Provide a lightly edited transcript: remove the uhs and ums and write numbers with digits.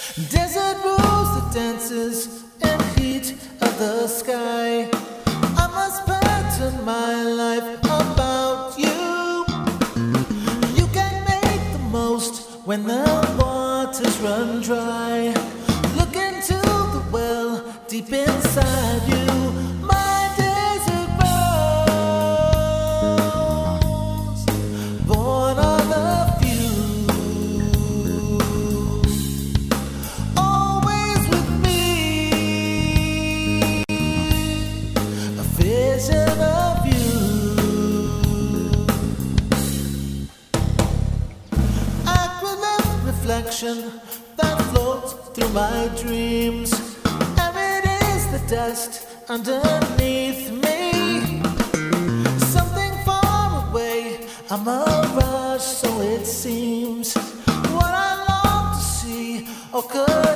Desert rose that dances in heat of the sky. I must pattern my life about you. You can make the most when the waters run dry. Look into the well deep inside you. My desert rose, born of the few, always with me, a vision of you. Aquiline reflection that floats through my dreams, and it is the dust underneath me. Something far away, a mirage, so it seems. What I long to see occur